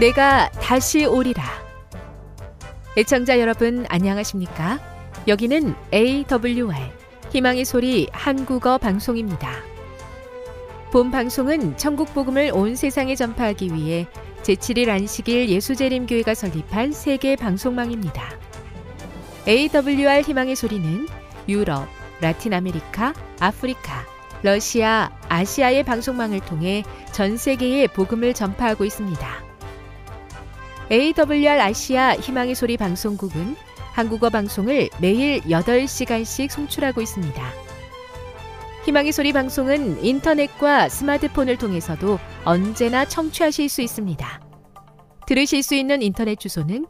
내가 다시 오리라. 애청자 여러분 안녕하십니까? 여기는 AWR 희망의 소리 한국어 방송입니다. 본 방송은 천국 복음을 온 세상에 전파하기 위해 제7일 안식일 예수재림교회가 설립한 세계 방송망입니다. AWR 희망의 소리는 유럽, 라틴 아메리카, 아프리카, 러시아, 아시아의 방송망을 통해 전 세계에 복음을 전파하고 있습니다. AWR 아시아 희망의 소리 방송국은 한국어 방송을 매일 8시간씩 송출하고 있습니다. 희망의 소리 방송은 인터넷과 스마트폰을 통해서도 언제나 청취하실 수 있습니다. 들으실 수 있는 인터넷 주소는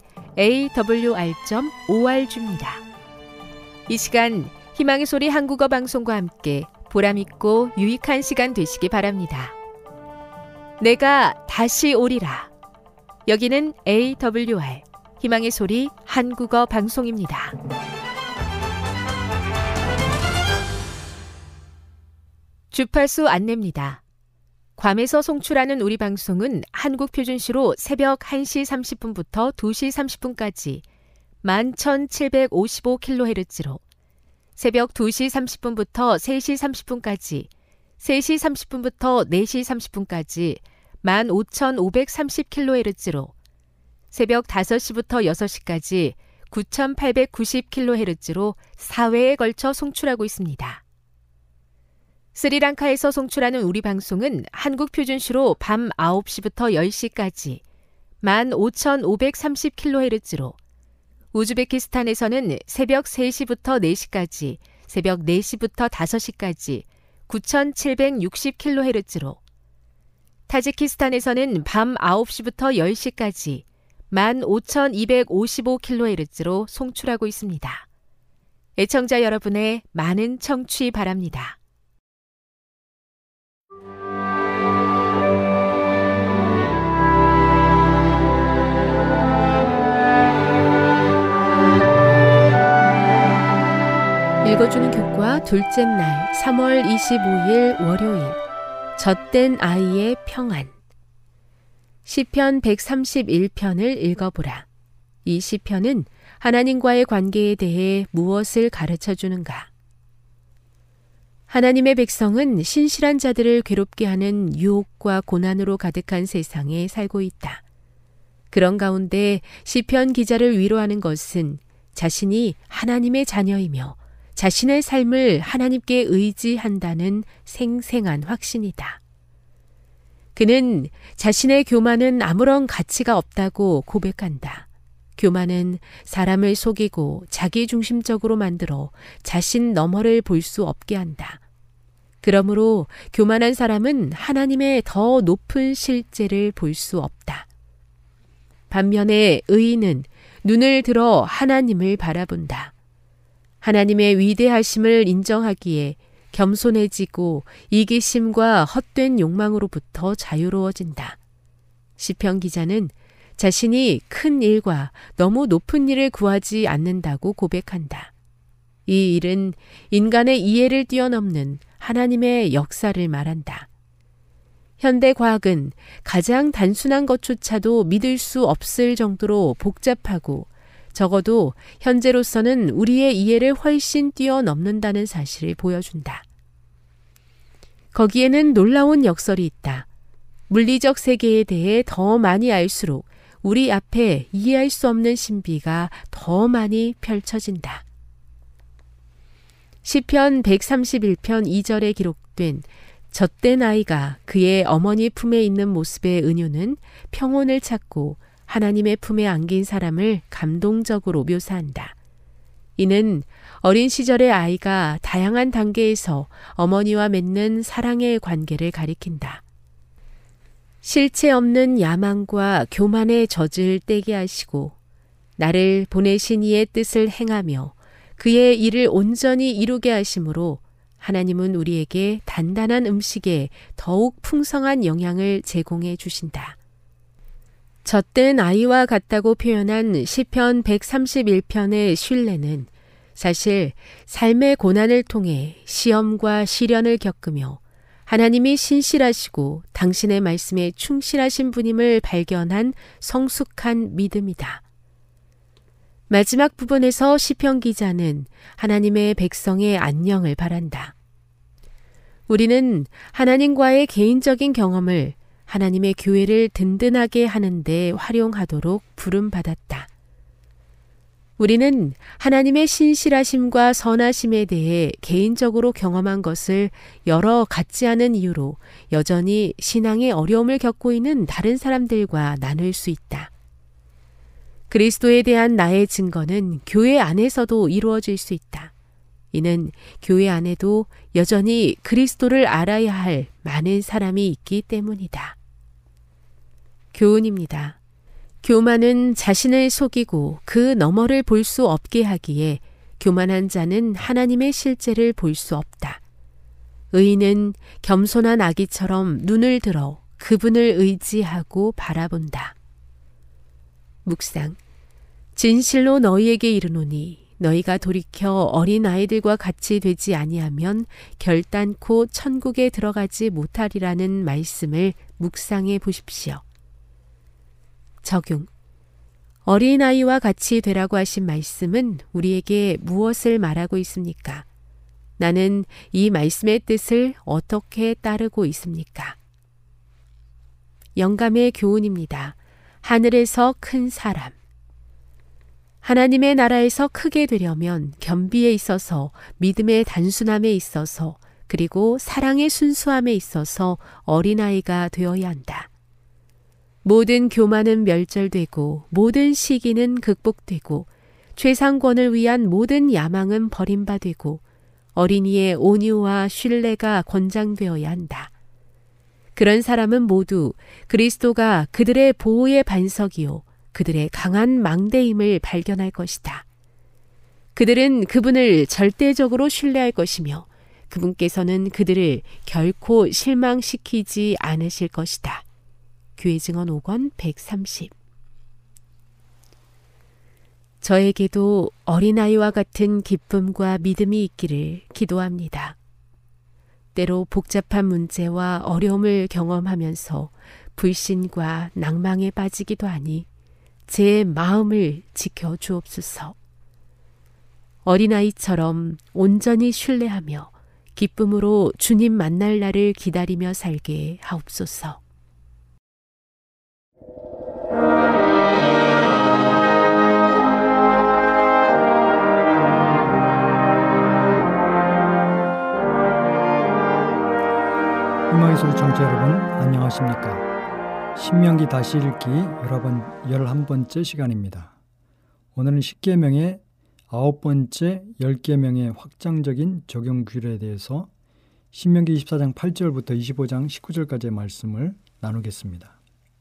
awr.org입니다. 이 시간 희망의 소리 한국어 방송과 함께 보람있고 유익한 시간 되시기 바랍니다. 내가 다시 오리라. 여기는 AWR 희망의 소리 한국어 방송입니다. 주파수 안내입니다. 괌에서 송출하는 우리 방송은 한국 표준시로 새벽 1시 30분부터 2시 30분까지 11,755kHz로 새벽 2시 30분부터 3시 30분까지 3시 30분부터 4시 30분까지 15,530kHz로 새벽 5시부터 6시까지 9,890kHz로 4회에 걸쳐 송출하고 있습니다. 스리랑카에서 송출하는 우리 방송은 한국 표준시로 밤 9시부터 10시까지 15,530kHz로 우즈베키스탄에서는 새벽 3시부터 4시까지 새벽 4시부터 5시까지 9,760kHz로 타지키스탄에서는 밤 9시부터 10시까지 15,255kHz로 송출하고 있습니다. 애청자 여러분의 많은 청취 바랍니다. 읽어주는 교과 둘째 날 3월 25일 월요일 젖된 아이의 평안 시편 131편을 읽어보라. 이 시편은 하나님과의 관계에 대해 무엇을 가르쳐 주는가? 하나님의 백성은 신실한 자들을 괴롭게 하는 유혹과 고난으로 가득한 세상에 살고 있다. 그런 가운데 시편 기자를 위로하는 것은 자신이 하나님의 자녀이며 자신의 삶을 하나님께 의지한다는 생생한 확신이다. 그는 자신의 교만은 아무런 가치가 없다고 고백한다. 교만은 사람을 속이고 자기중심적으로 만들어 자신 너머를 볼 수 없게 한다. 그러므로 교만한 사람은 하나님의 더 높은 실제를 볼 수 없다. 반면에 의인은 눈을 들어 하나님을 바라본다. 하나님의 위대하심을 인정하기에 겸손해지고 이기심과 헛된 욕망으로부터 자유로워진다. 시편 기자는 자신이 큰 일과 너무 높은 일을 구하지 않는다고 고백한다. 이 일은 인간의 이해를 뛰어넘는 하나님의 역사를 말한다. 현대 과학은 가장 단순한 것조차도 믿을 수 없을 정도로 복잡하고 적어도 현재로서는 우리의 이해를 훨씬 뛰어넘는다는 사실을 보여준다. 거기에는 놀라운 역설이 있다. 물리적 세계에 대해 더 많이 알수록 우리 앞에 이해할 수 없는 신비가 더 많이 펼쳐진다. 시편 131편 2절에 기록된 젖된 아이가 그의 어머니 품에 있는 모습의 은유는 평온을 찾고 하나님의 품에 안긴 사람을 감동적으로 묘사한다. 이는 어린 시절의 아이가 다양한 단계에서 어머니와 맺는 사랑의 관계를 가리킨다. 실체 없는 야망과 교만의 젖을 떼게 하시고 나를 보내신 이의 뜻을 행하며 그의 일을 온전히 이루게 하심으로 하나님은 우리에게 단단한 음식에 더욱 풍성한 영양을 제공해 주신다. 젖된 아이와 같다고 표현한 시편 131편의 신뢰는 사실 삶의 고난을 통해 시험과 시련을 겪으며 하나님이 신실하시고 당신의 말씀에 충실하신 분임을 발견한 성숙한 믿음이다. 마지막 부분에서 시편 기자는 하나님의 백성의 안녕을 바란다. 우리는 하나님과의 개인적인 경험을 하나님의 교회를 든든하게 하는 데 활용하도록 부름받았다. 우리는 하나님의 신실하심과 선하심에 대해 개인적으로 경험한 것을 여러 같지 않은 이유로 여전히 신앙의 어려움을 겪고 있는 다른 사람들과 나눌 수 있다. 그리스도에 대한 나의 증거는 교회 안에서도 이루어질 수 있다. 이는 교회 안에도 여전히 그리스도를 알아야 할 많은 사람이 있기 때문이다. 교훈입니다. 교만은 자신을 속이고 그 너머를 볼 수 없게 하기에 교만한 자는 하나님의 실제를 볼 수 없다. 의인은 겸손한 아기처럼 눈을 들어 그분을 의지하고 바라본다. 묵상. 진실로 너희에게 이르노니 너희가 돌이켜 어린 아이들과 같이 되지 아니하면 결단코 천국에 들어가지 못하리라는 말씀을 묵상해 보십시오. 적용. 어린아이와 같이 되라고 하신 말씀은 우리에게 무엇을 말하고 있습니까? 나는 이 말씀의 뜻을 어떻게 따르고 있습니까? 영감의 교훈입니다. 하늘에서 큰 사람. 하나님의 나라에서 크게 되려면 겸비에 있어서, 믿음의 단순함에 있어서, 그리고 사랑의 순수함에 있어서 어린아이가 되어야 한다. 모든 교만은 멸절되고 모든 시기는 극복되고 최상권을 위한 모든 야망은 버림받되고 어린이의 온유와 신뢰가 권장되어야 한다. 그런 사람은 모두 그리스도가 그들의 보호의 반석이요 그들의 강한 망대임을 발견할 것이다. 그들은 그분을 절대적으로 신뢰할 것이며 그분께서는 그들을 결코 실망시키지 않으실 것이다. 교회 증언 5권 130. 저에게도 어린아이와 같은 기쁨과 믿음이 있기를 기도합니다. 때로 복잡한 문제와 어려움을 경험하면서 불신과 낭망에 빠지기도 하니 제 마음을 지켜 주옵소서. 어린아이처럼 온전히 신뢰하며 기쁨으로 주님 만날 날을 기다리며 살게 하옵소서. 희망의 소리 청취자 여러분, 안녕하십니까? 신명기 다시 읽기 11번째 시간입니다. 오늘은 10계명의 9번째 10계명의 확장적인 적용 규례에 대해서 신명기 24장 8절부터 25장 19절까지의 말씀을 나누겠습니다.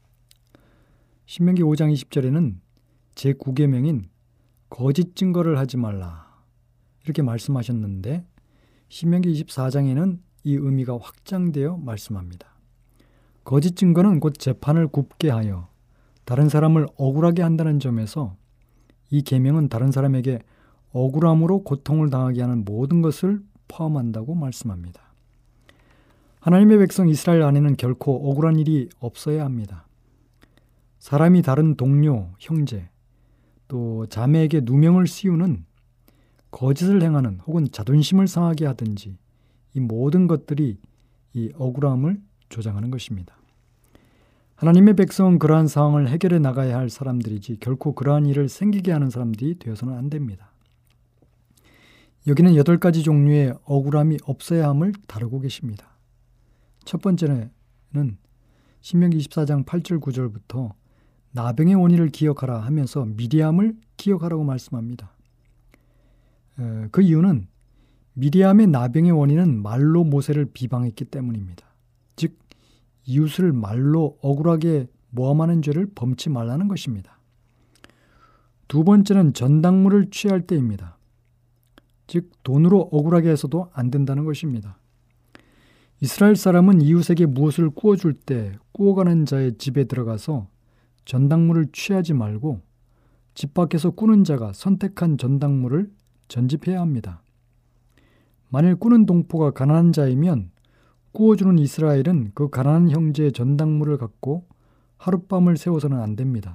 신명기 5장 20절에는 제9계명인 거짓 증거를 하지 말라 이렇게 말씀하셨는데 신명기 24장에는 이 의미가 확장되어 말씀합니다. 거짓 증거는 곧 재판을 굽게 하여 다른 사람을 억울하게 한다는 점에서 이 계명은 다른 사람에게 억울함으로 고통을 당하게 하는 모든 것을 포함한다고 말씀합니다. 하나님의 백성 이스라엘 안에는 결코 억울한 일이 없어야 합니다. 사람이 다른 동료, 형제, 또 자매에게 누명을 씌우는 거짓을 행하는 혹은 자존심을 상하게 하든지 이 모든 것들이 이 억울함을 조장하는 것입니다. 하나님의 백성은 그러한 상황을 해결해 나가야 할 사람들이지 결코 그러한 일을 생기게 하는 사람들이 되어서는 안 됩니다. 여기는 8가지 종류의 억울함이 없어야 함을 다루고 계십니다. 첫 번째는 신명기 24장 8절 9절부터 나병의 원인을 기억하라 하면서 미리암을 기억하라고 말씀합니다. 그 이유는 미리암의 나병의 원인은 말로 모세를 비방했기 때문입니다. 즉 이웃을 말로 억울하게 모함하는 죄를 범치 말라는 것입니다. 두 번째는 전당물을 취할 때입니다. 즉 돈으로 억울하게 해서도 안 된다는 것입니다. 이스라엘 사람은 이웃에게 무엇을 구워줄 때 구워가는 자의 집에 들어가서 전당물을 취하지 말고 집 밖에서 꾸는 자가 선택한 전당물을 전집해야 합니다. 만일 꾸는 동포가 가난한 자이면 구워주는 이스라엘은 그 가난한 형제의 전당물을 갖고 하룻밤을 세워서는 안 됩니다.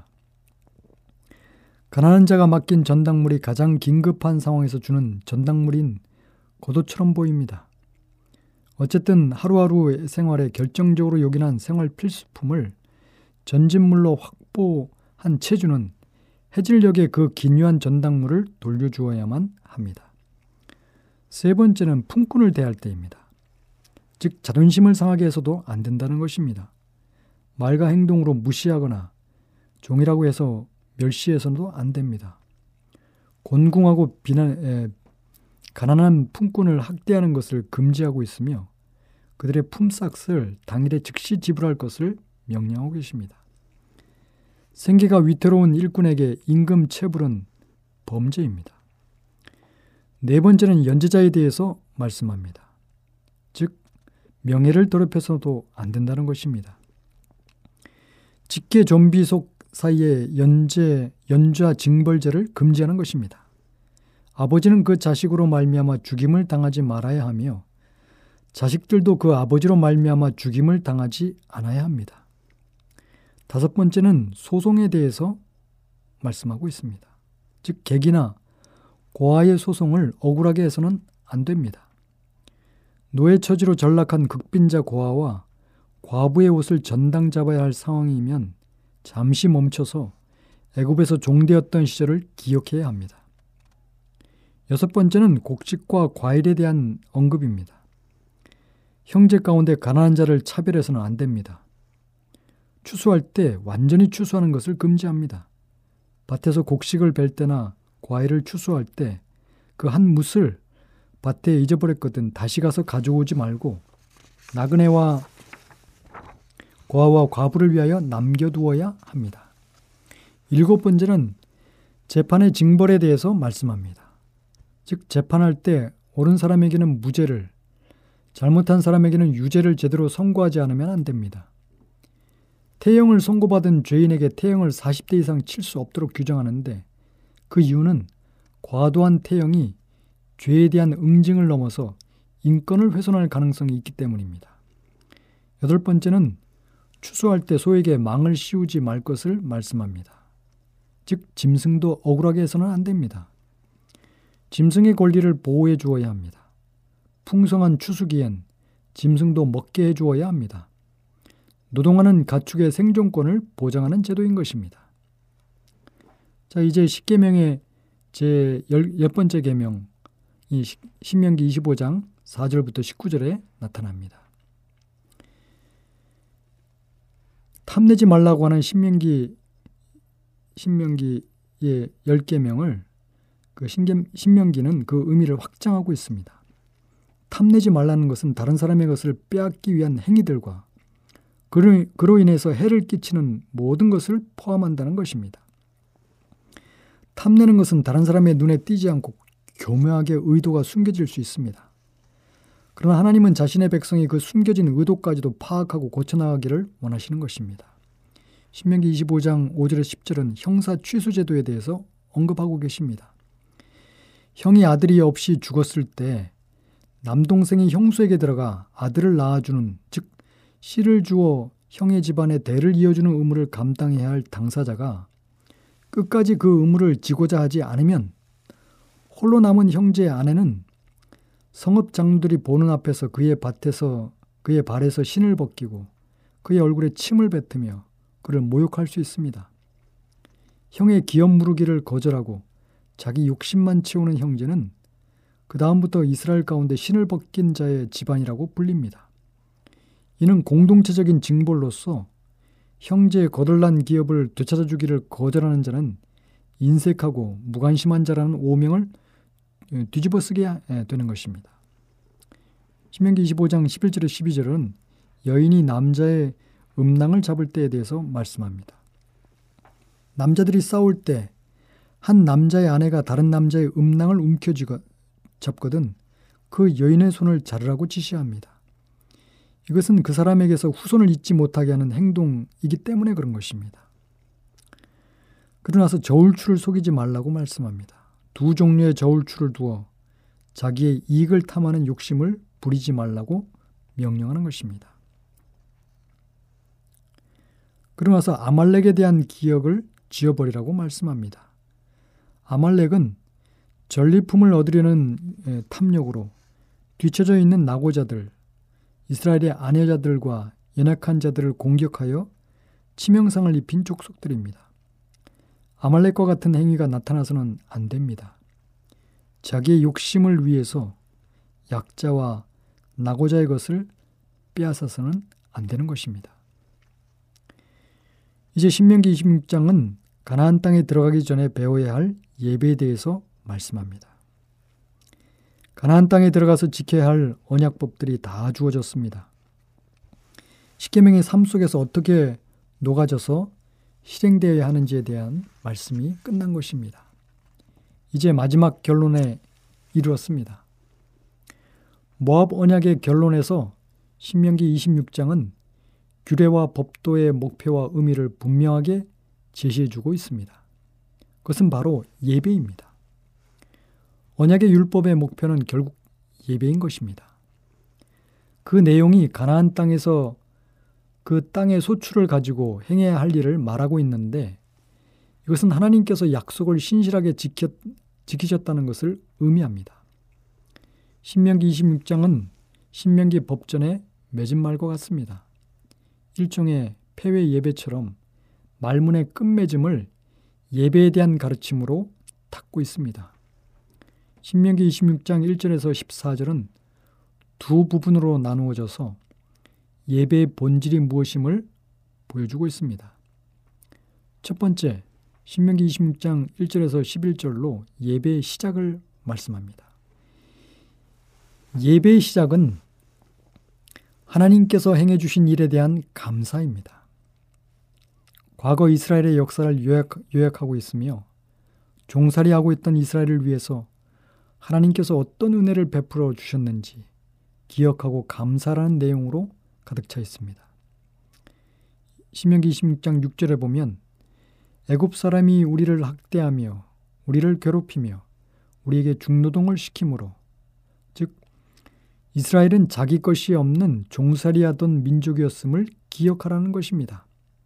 가난한 자가 맡긴 전당물이 가장 긴급한 상황에서 주는 전당물인 고도처럼 보입니다. 어쨌든 하루하루 생활에 결정적으로 요긴한 생활 필수품을 전진물로 확보한 체주는 해질녘에 그 기묘한 전당물을 돌려주어야만 합니다. 세 번째는 품꾼을 대할 때입니다. 즉 자존심을 상하게 해서도 안 된다는 것입니다. 말과 행동으로 무시하거나 종이라고 해서 멸시해서도 안 됩니다. 곤궁하고 가난한 품꾼을 학대하는 것을 금지하고 있으며 그들의 품삯을 당일에 즉시 지불할 것을 명령하고 계십니다. 생계가 위태로운 일꾼에게 임금 체불은 범죄입니다. 네 번째는 연재자에 대해서 말씀합니다. 즉 명예를 더럽혀서도 안 된다는 것입니다. 직계 좀비속 사이에 연좌 징벌죄를 금지하는 것입니다. 아버지는 그 자식으로 말미암아 죽임을 당하지 말아야 하며 자식들도 그 아버지로 말미암아 죽임을 당하지 않아야 합니다. 다섯 번째는 소송에 대해서 말씀하고 있습니다. 즉 객이나 고아의 소송을 억울하게 해서는 안 됩니다. 노예 처지로 전락한 극빈자 고아와 과부의 옷을 전당 잡아야 할 상황이면 잠시 멈춰서 애굽에서 종되었던 시절을 기억해야 합니다. 여섯 번째는 곡식과 과일에 대한 언급입니다. 형제 가운데 가난한 자를 차별해서는 안 됩니다. 추수할 때 완전히 추수하는 것을 금지합니다. 밭에서 곡식을 벨 때나 과일을 추수할 때 그 한 뭇을 밭에 잊어버렸거든 다시 가서 가져오지 말고 나그네와 고아와 과부를 위하여 남겨두어야 합니다. 일곱 번째는 재판의 징벌에 대해서 말씀합니다. 즉 재판할 때 옳은 사람에게는 무죄를, 잘못한 사람에게는 유죄를 제대로 선고하지 않으면 안 됩니다. 태형을 선고받은 죄인에게 태형을 40대 이상 칠 수 없도록 규정하는데 그 이유는 과도한 태형이 죄에 대한 응징을 넘어서 인권을 훼손할 가능성이 있기 때문입니다. 여덟 번째는 추수할 때 소에게 망을 씌우지 말 것을 말씀합니다. 즉 짐승도 억울하게 해서는 안 됩니다. 짐승의 권리를 보호해 주어야 합니다. 풍성한 추수기엔 짐승도 먹게 해 주어야 합니다. 노동하는 가축의 생존권을 보장하는 제도인 것입니다. 자, 이제 10계명의 제 10번째 계명, 이 신명기 25장 4절부터 19절에 나타납니다. 탐내지 말라고 하는 신명기의 10계명을 신명기는 그 의미를 확장하고 있습니다. 탐내지 말라는 것은 다른 사람의 것을 빼앗기 위한 행위들과 그로 인해서 해를 끼치는 모든 것을 포함한다는 것입니다. 탐내는 것은 다른 사람의 눈에 띄지 않고 교묘하게 의도가 숨겨질 수 있습니다. 그러나 하나님은 자신의 백성이 그 숨겨진 의도까지도 파악하고 고쳐나가기를 원하시는 것입니다. 신명기 25장 5절에 10절은 형사 취수제도에 대해서 언급하고 계십니다. 형이 아들이 없이 죽었을 때 남동생이 형수에게 들어가 아들을 낳아주는, 즉 씨를 주어 형의 집안의 대를 이어주는 의무를 감당해야 할 당사자가 끝까지 그 의무를 지고자 하지 않으면 홀로 남은 형제의 아내는 성읍 장로들이 보는 앞에서 그의 발에서 신을 벗기고 그의 얼굴에 침을 뱉으며 그를 모욕할 수 있습니다. 형의 기업 무르기를 거절하고 자기 욕심만 채우는 형제는 그 다음부터 이스라엘 가운데 신을 벗긴 자의 집안이라고 불립니다. 이는 공동체적인 징벌로서 형제의 거덜난 기업을 되찾아주기를 거절하는 자는 인색하고 무관심한 자라는 오명을 뒤집어 쓰게 되는 것입니다. 신명기 25장 11절에 12절은 여인이 남자의 음낭을 잡을 때에 대해서 말씀합니다. 남자들이 싸울 때 한 남자의 아내가 다른 남자의 음낭을 잡거든 그 여인의 손을 자르라고 지시합니다. 이것은 그 사람에게서 후손을 잊지 못하게 하는 행동이기 때문에 그런 것입니다. 그러나서 저울추를 속이지 말라고 말씀합니다. 두 종류의 저울추를 두어 자기의 이익을 탐하는 욕심을 부리지 말라고 명령하는 것입니다. 그러고 나서 아말렉에 대한 기억을 지워버리라고 말씀합니다. 아말렉은 전리품을 얻으려는 탐욕으로 뒤처져 있는 낙오자들, 이스라엘의 아내자들과 연약한 자들을 공격하여 치명상을 입힌 족속들입니다. 아말렉과 같은 행위가 나타나서는 안 됩니다. 자기의 욕심을 위해서 약자와 낙오자의 것을 빼앗아서는 안 되는 것입니다. 이제 신명기 26장은 가나안 땅에 들어가기 전에 배워야 할 예배에 대해서 말씀합니다. 가나안 땅에 들어가서 지켜야 할 언약법들이 다 주어졌습니다. 십계명의 삶 속에서 어떻게 녹아져서 실행되어야 하는지에 대한 말씀이 끝난 것입니다. 이제 마지막 결론에 이르렀습니다. 모압 언약의 결론에서 신명기 26장은 규례와 법도의 목표와 의미를 분명하게 제시해주고 있습니다. 그것은 바로 예배입니다. 언약의 율법의 목표는 결국 예배인 것입니다. 그 내용이 가나안 땅에서 그 땅의 소출을 가지고 행해야 할 일을 말하고 있는데 이것은 하나님께서 약속을 신실하게 지키셨다는 것을 의미합니다. 신명기 26장은 신명기 법전에 맺은 말과 같습니다. 일종의 폐회 예배처럼 말문의 끝맺음을 예배에 대한 가르침으로 닦고 있습니다. 신명기 26장 1절에서 14절은 두 부분으로 나누어져서 예배의 본질이 무엇임을 보여주고 있습니다. 첫 번째, 신명기 26장 1절에서 11절로 예배의 시작을 말씀합니다. 예배의 시작은 하나님께서 행해 주신 일에 대한 감사입니다. 과거 이스라엘의 역사를 요약하고 있으며 종살이하고 있던 이스라엘을 위해서 하나님께서 어떤 은혜를 베풀어 주셨는지 기억하고 감사라는 내용으로 가득 차 있습니다. 신명기 26장 6절에 보면 애굽 사람이 우리를 학대하며 우리를 괴롭히며 우리에게 중노동을 시키므로, 즉 이스라엘은 자기 것이 없는 종살이하던 민족이었음을 기억하라는 것입니다.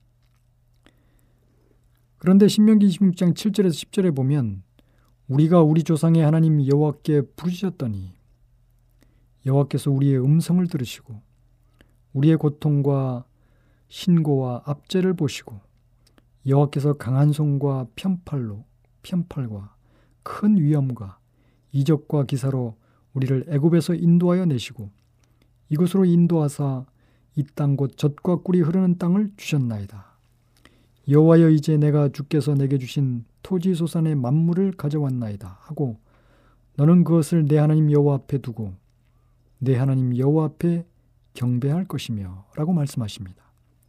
그런데 신명기 26장 7절에서 10절에 보면 우리가 우리 조상의 하나님 여호와께 부르짖었더니 여호와께서 우리의 음성을 들으시고 우리의 고통과 신고와 압제를 보시고 여호와께서 강한 손과 편팔과 큰 위엄과 이적과 기사로 우리를 애굽에서 인도하여 내시고 이곳으로 인도하사 이 땅 곧 젖과 꿀이 흐르는 땅을 주셨나이다. 여호와여, 이제 내가 주께서 내게 주신 토지 소산의 만물을 가져왔나이다 하고 너는 그것을 내 하나님 여호와 앞에 두고 내 하나님 여호와 앞에 경배할 것이며 라고 말씀하십니다.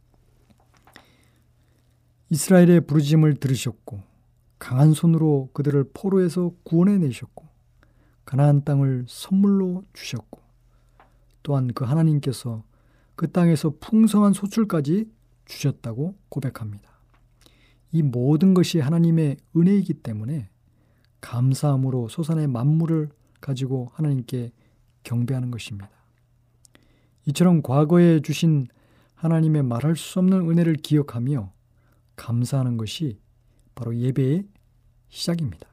이스라엘의 부르짖음을 들으셨고 강한 손으로 그들을 포로에서 구원해 내셨고 가나안 땅을 선물로 주셨고 또한 그 하나님께서 그 땅에서 풍성한 소출까지 주셨다고 고백합니다. 이 모든 것이 하나님의 은혜이기 때문에 감사함으로 소산의 만물을 가지고 하나님께 경배하는 것입니다. 이처럼 과거에 주신 하나님의 말할 수 없는 은혜를 기억하며 감사하는 것이 바로 예배의 시작입니다.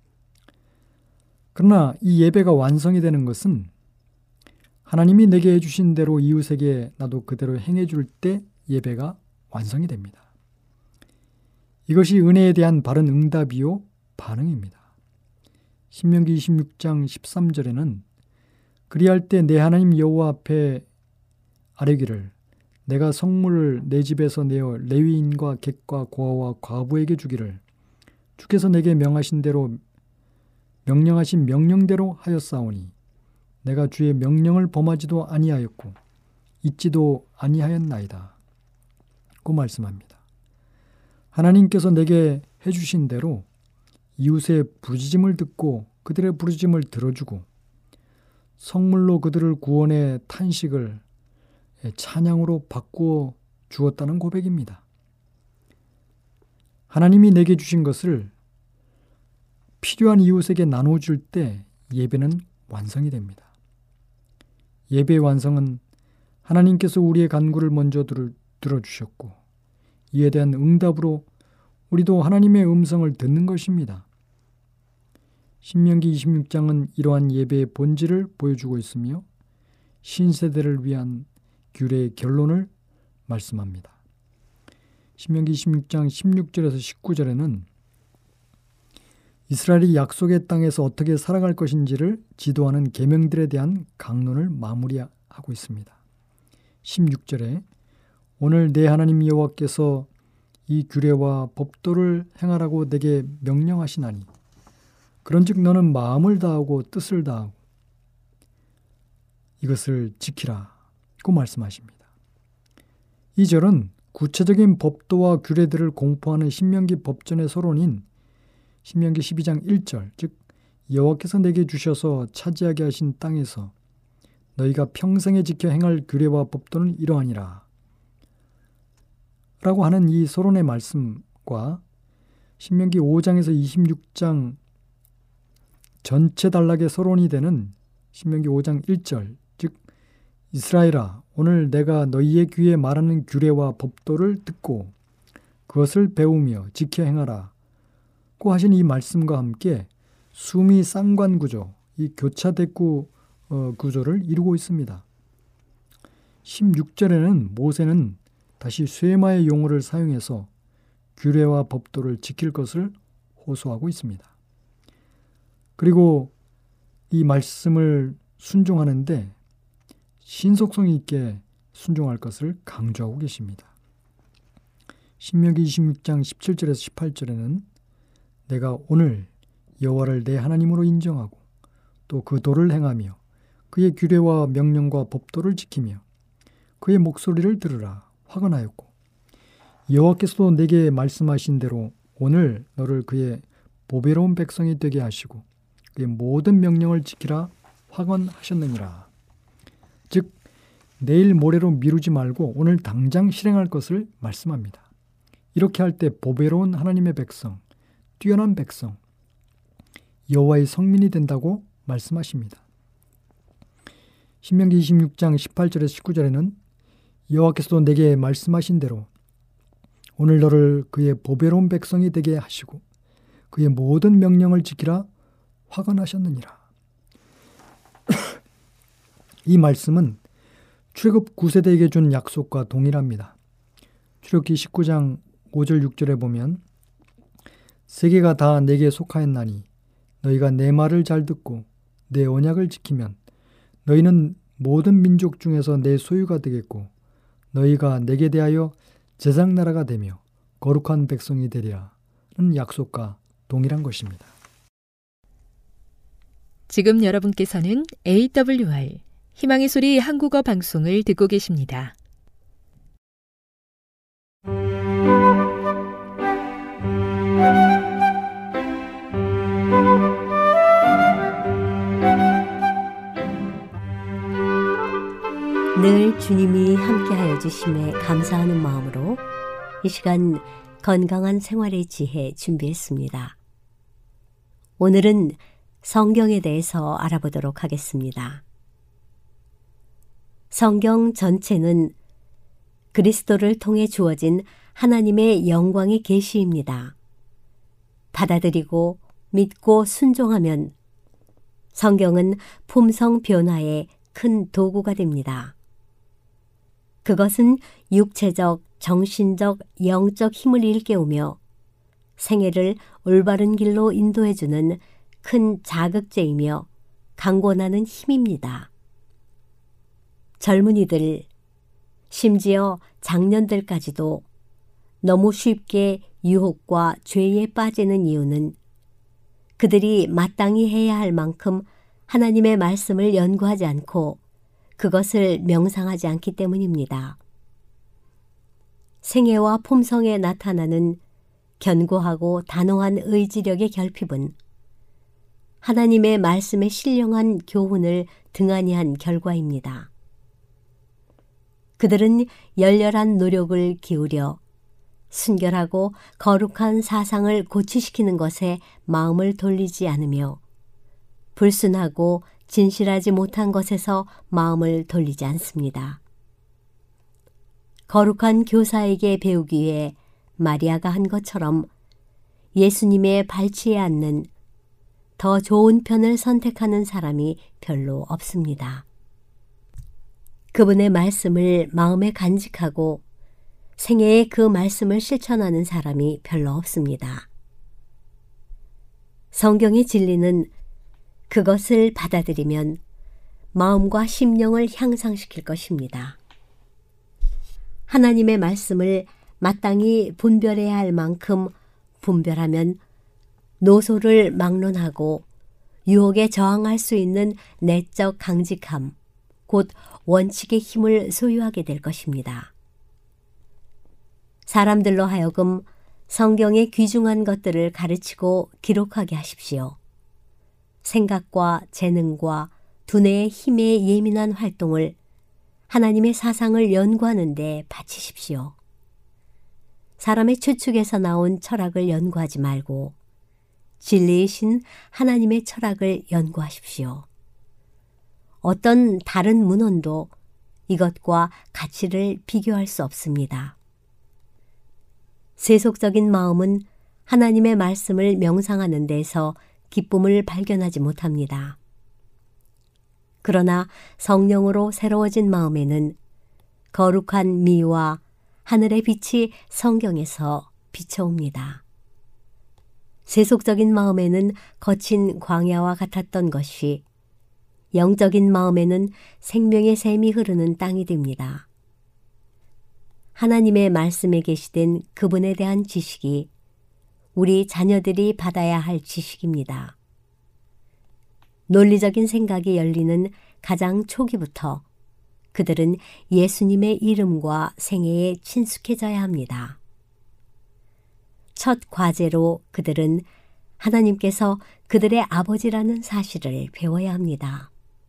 그러나 이 예배가 완성이 되는 것은 하나님이 내게 해주신 대로 이웃에게 나도 그대로 행해줄 때 예배가 완성이 됩니다. 이것이 은혜에 대한 바른 응답이요 반응입니다. 신명기 26장 13절에는 그리할 때 내 하나님 여호와 앞에 아뢰기를 내가 성물을 내 집에서 내어 레위인과 객과 고아와 과부에게 주기를 주께서 내게 명령하신 명령대로 하였사오니 내가 주의 명령을 범하지도 아니하였고 잊지도 아니하였나이다. 고 말씀합니다. 하나님께서 내게 해주신 대로 이웃의 부르짖음을 듣고 그들의 부르짖음을 들어주고 성물로 그들을 구원의 탄식을 찬양으로 바꾸어 주었다는 고백입니다. 하나님이 내게 주신 것을 필요한 이웃에게 나눠줄 때 예배는 완성이 됩니다. 예배의 완성은 하나님께서 우리의 간구를 먼저 들어주셨고 이에 대한 응답으로 우리도 하나님의 음성을 듣는 것입니다. 신명기 26장은 이러한 예배의 본질을 보여주고 있으며 신세대를 위한 규례의 결론을 말씀합니다. 신명기 26장 16절에서 19절에는 이스라엘이 약속의 땅에서 어떻게 살아갈 것인지를 지도하는 계명들에 대한 강론을 마무리하고 있습니다. 16절에 오늘 내 하나님 여호와께서 이 규례와 법도를 행하라고 내게 명령하시나니 그런즉 너는 마음을 다하고 뜻을 다하고 이것을 지키라고 말씀하십니다. 이 절은 구체적인 법도와 규례들을 공포하는 신명기 법전의 서론인 신명기 12장 1절, 즉 여호와께서 내게 주셔서 차지하게 하신 땅에서 너희가 평생에 지켜 행할 규례와 법도는 이러하니라 라고 하는 이 서론의 말씀과 신명기 5장에서 26장 전체 단락의 서론이 되는 신명기 5장 1절, 즉 이스라엘아 오늘 내가 너희의 귀에 말하는 규례와 법도를 듣고 그것을 배우며 지켜 행하라 고 하신 이 말씀과 함께 수미 쌍관 구조, 이 교차대구 구조를 이루고 있습니다. 16절에는 모세는 다시 쇠마의 용어를 사용해서 규례와 법도를 지킬 것을 호소하고 있습니다. 그리고 이 말씀을 순종하는데 신속성 있게 순종할 것을 강조하고 계십니다. 신명기 26장 17절에서 18절에는 내가 오늘 여호와를 내 하나님으로 인정하고 또 그 도를 행하며 그의 규례와 명령과 법도를 지키며 그의 목소리를 들으라 화건하였고 여호와께서도 내게 말씀하신 대로 오늘 너를 그의 보배로운 백성이 되게 하시고 그의 모든 명령을 지키라 화건하셨느니라. 즉 내일 모레로 미루지 말고 오늘 당장 실행할 것을 말씀합니다. 이렇게 할 때 보배로운 하나님의 백성, 뛰어난 백성, 여호와의 성민이 된다고 말씀하십니다. 신명기 26장 18절에서 19절에는 여호와께서도 내게 말씀하신 대로 오늘 너를 그의 보배로운 백성이 되게 하시고 그의 모든 명령을 지키라 화건하셨느니라. 이 말씀은 출애굽 9세대에게 준 약속과 동일합니다. 출애굽기 19장 5절 6절에 보면 세계가 다 내게 속하였나니 너희가 내 말을 잘 듣고 내 언약을 지키면 너희는 모든 민족 중에서 내 소유가 되겠고 너희가 내게 대하여 제사장나라가 되며 거룩한 백성이 되리라는 약속과 동일한 것입니다. 지금 여러분께서는 AWR 희망의 소리 한국어 방송을 듣고 계십니다. 늘 주님이 함께하여 주심에 감사하는 마음으로 이 시간 건강한 생활의 지혜 준비했습니다. 오늘은 성경에 대해서 알아보도록 하겠습니다. 성경 전체는 그리스도를 통해 주어진 하나님의 영광의 계시입니다. 받아들이고 믿고 순종하면 성경은 품성 변화의 큰 도구가 됩니다. 그것은 육체적, 정신적, 영적 힘을 일깨우며 생애를 올바른 길로 인도해주는 큰 자극제이며 강권하는 힘입니다. 젊은이들, 심지어 장년들까지도 너무 쉽게 유혹과 죄에 빠지는 이유는 그들이 마땅히 해야 할 만큼 하나님의 말씀을 연구하지 않고 그것을 명상하지 않기 때문입니다. 생애와 품성에 나타나는 견고하고 단호한 의지력의 결핍은 하나님의 말씀에 신령한 교훈을 등한히 한 결과입니다. 그들은 열렬한 노력을 기울여 순결하고 거룩한 사상을 고취시키는 것에 마음을 돌리지 않으며 불순하고 진실하지 못한 것에서 마음을 돌리지 않습니다. 거룩한 교사에게 배우기 위해 마리아가 한 것처럼 예수님의 발치에 앉는 더 좋은 편을 선택하는 사람이 별로 없습니다. 그분의 말씀을 마음에 간직하고 생애에 그 말씀을 실천하는 사람이 별로 없습니다. 성경의 진리는 그것을 받아들이면 마음과 심령을 향상시킬 것입니다. 하나님의 말씀을 마땅히 분별해야 할 만큼 분별하면 노소를 막론하고 유혹에 저항할 수 있는 내적 강직함, 곧 원칙의 힘을 소유하게 될 것입니다. 사람들로 하여금 성경의 귀중한 것들을 가르치고 기록하게 하십시오. 생각과 재능과 두뇌의 힘에 예민한 활동을 하나님의 사상을 연구하는 데 바치십시오. 사람의 추측에서 나온 철학을 연구하지 말고 진리이신 하나님의 철학을 연구하십시오. 어떤 다른 문헌도 이것과 가치를 비교할 수 없습니다. 세속적인 마음은 하나님의 말씀을 명상하는 데서 기쁨을 발견하지 못합니다. 그러나 성령으로 새로워진 마음에는 거룩한 미와 하늘의 빛이 성경에서 비춰옵니다. 세속적인 마음에는 거친 광야와 같았던 것이 영적인 마음에는 생명의 샘이 흐르는 땅이 됩니다. 하나님의 말씀에 계시된 그분에 대한 지식이 우리 자녀들이 받아야 할 지식입니다. 논리적인 생각이 열리는 가장 초기부터 그들은 예수님의 이름과 생애에 친숙해져야 합니다. 첫 과제로 그들은 하나님께서 그들의 아버지라는 사실을 배워야 합니다.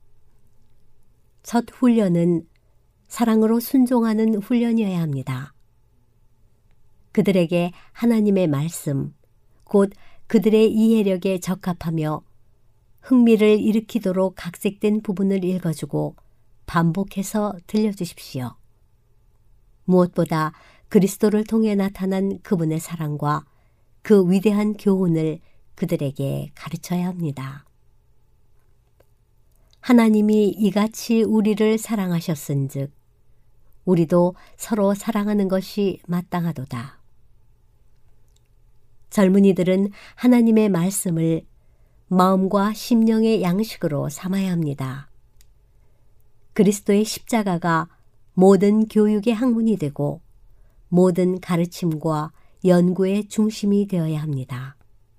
첫 훈련은 사랑으로 순종하는 훈련이어야 합니다. 그들에게 하나님의 말씀, 곧 그들의 이해력에 적합하며 흥미를 일으키도록 각색된 부분을 읽어주고 반복해서 들려주십시오. 무엇보다 그리스도를 통해 나타난 그분의 사랑과 그 위대한 교훈을 그들에게 가르쳐야 합니다. 하나님이 이같이 우리를 사랑하셨은즉 우리도 서로 사랑하는 것이 마땅하도다. 젊은이들은 하나님의 말씀을 마음과 심령의 양식으로 삼아야 합니다. 그리스도의 십자가가 모든 교육의 학문이 되고 모든 가르침과 연구의 중심이 되어야 합니다.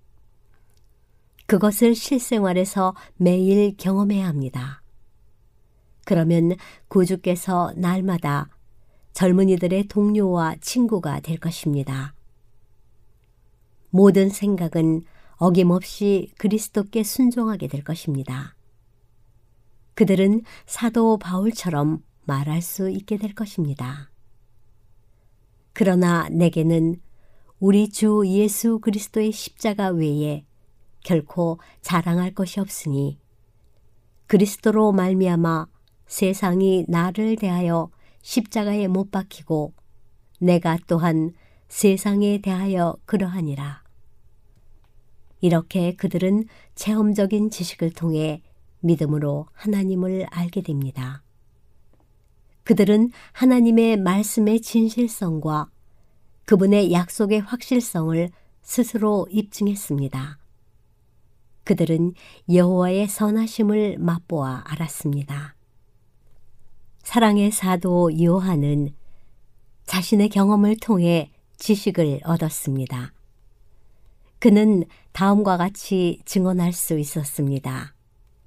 그것을 실생활에서 매일 경험해야 합니다. 그러면 구주께서 날마다 젊은이들의 동료와 친구가 될 것입니다. 모든 생각은 어김없이 그리스도께 순종하게 될 것입니다. 그들은 사도 바울처럼 말할 수 있게 될 것입니다. 그러나 내게는 우리 주 예수 그리스도의 십자가 외에 결코 자랑할 것이 없으니 그리스도로 말미암아 세상이 나를 대하여 십자가에 못 박히고 내가 또한 세상에 대하여 그러하니라. 이렇게 그들은 체험적인 지식을 통해 믿음으로 하나님을 알게 됩니다. 그들은 하나님의 말씀의 진실성과 그분의 약속의 확실성을 스스로 입증했습니다. 그들은 여호와의 선하심을 맛보아 알았습니다. 사랑의 사도 요한은 자신의 경험을 통해 지식을 얻었습니다. 그는 다음과 같이 증언할 수 있었습니다.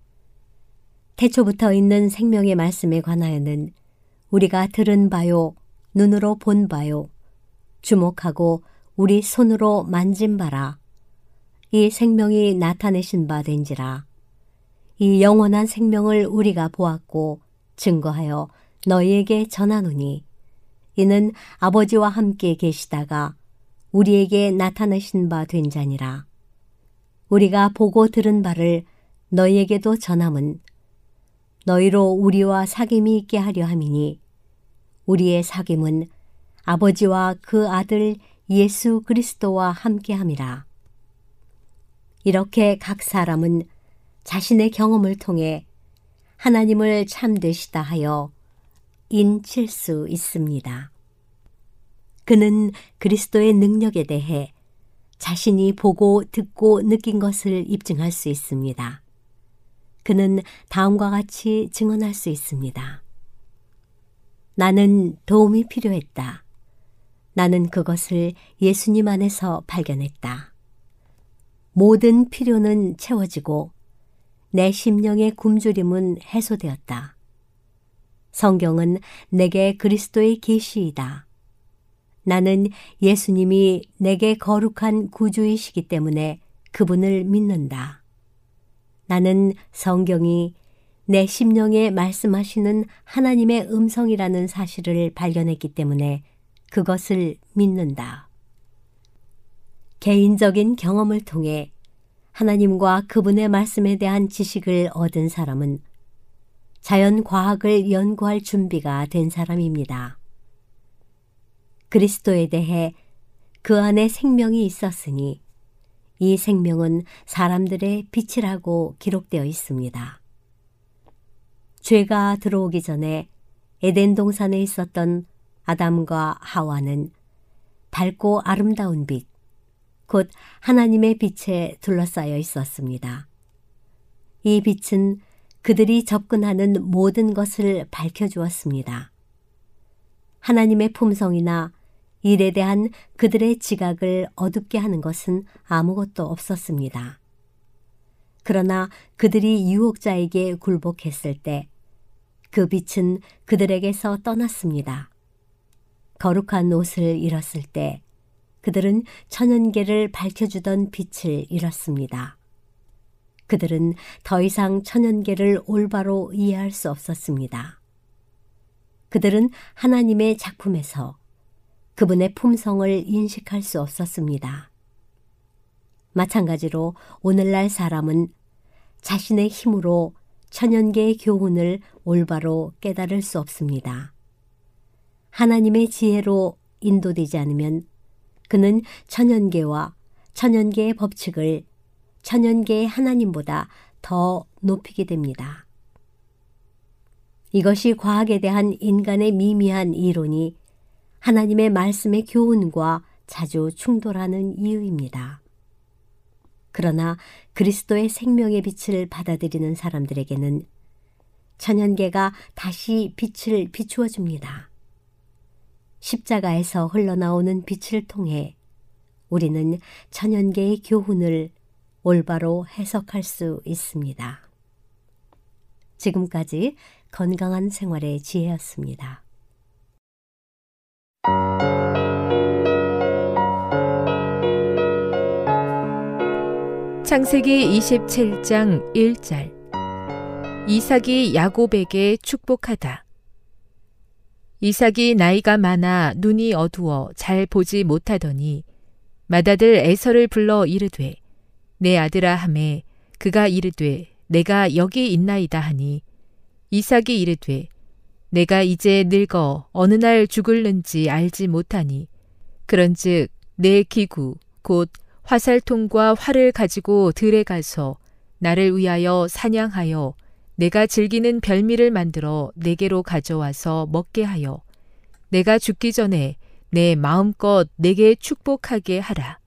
태초부터 있는 생명의 말씀에 관하여는 우리가 들은 바요, 눈으로 본 바요, 주목하고 우리 손으로 만진 바라. 이 생명이 나타내신 바 된지라. 이 영원한 생명을 우리가 보았고 증거하여 너희에게 전하노니 이는 아버지와 함께 계시다가 우리에게 나타내신 바 된 자니라. 우리가 보고 들은 바를 너희에게도 전함은 너희로 우리와 사귐이 있게 하려 함이니 우리의 사귐은 아버지와 그 아들 예수 그리스도와 함께함이라. 이렇게 각 사람은 자신의 경험을 통해 하나님을 참되시다 하여 인칠 수 있습니다. 그는 그리스도의 능력에 대해 자신이 보고 듣고 느낀 것을 입증할 수 있습니다. 그는 다음과 같이 증언할 수 있습니다. 나는 도움이 필요했다. 나는 그것을 예수님 안에서 발견했다. 모든 필요는 채워지고 내 심령의 굶주림은 해소되었다. 성경은 내게 그리스도의 계시이다. 나는 예수님이 내게 거룩한 구주이시기 때문에 그분을 믿는다. 나는 성경이 내 심령에 말씀하시는 하나님의 음성이라는 사실을 발견했기 때문에 그것을 믿는다. 개인적인 경험을 통해 하나님과 그분의 말씀에 대한 지식을 얻은 사람은 자연과학을 연구할 준비가 된 사람입니다. 그리스도에 대해 그 안에 생명이 있었으니 이 생명은 사람들의 빛이라고 기록되어 있습니다. 죄가 들어오기 전에 에덴 동산에 있었던 아담과 하와는 밝고 아름다운 빛, 곧 하나님의 빛에 둘러싸여 있었습니다. 이 빛은 그들이 접근하는 모든 것을 밝혀주었습니다. 하나님의 품성이나 일에 대한 그들의 지각을 어둡게 하는 것은 아무것도 없었습니다. 그러나 그들이 유혹자에게 굴복했을 때 그 빛은 그들에게서 떠났습니다. 거룩한 옷을 잃었을 때 그들은 천연계를 밝혀주던 빛을 잃었습니다. 그들은 더 이상 천연계를 올바로 이해할 수 없었습니다. 그들은 하나님의 작품에서 그분의 품성을 인식할 수 없었습니다. 마찬가지로 오늘날 사람은 자신의 힘으로 천연계의 교훈을 올바로 깨달을 수 없습니다. 하나님의 지혜로 인도되지 않으면 그는 천연계와 천연계의 법칙을 천연계의 하나님보다 더 높이게 됩니다. 이것이 과학에 대한 인간의 미미한 이론이 하나님의 말씀의 교훈과 자주 충돌하는 이유입니다. 그러나 그리스도의 생명의 빛을 받아들이는 사람들에게는 천연계가 다시 빛을 비추어 줍니다. 십자가에서 흘러나오는 빛을 통해 우리는 천연계의 교훈을 올바로 해석할 수 있습니다. 지금까지 건강한 생활의 지혜였습니다. 창세기 27장 1절 이삭이 야곱에게 축복하다. 이삭이 나이가 많아 눈이 어두워 잘 보지 못하더니 맏아들 에서를 불러 이르되 내 아들아 하매 그가 이르되 내가 여기 있나이다 하니 이삭이 이르되 내가 이제 늙어 어느 날 죽을는지 알지 못하니 그런즉 내 기구 곧 화살통과 활을 가지고 들에 가서 나를 위하여 사냥하여 내가 즐기는 별미를 만들어 내게로 가져와서 먹게 하여 내가 죽기 전에 내 마음껏 내게 축복하게 하라.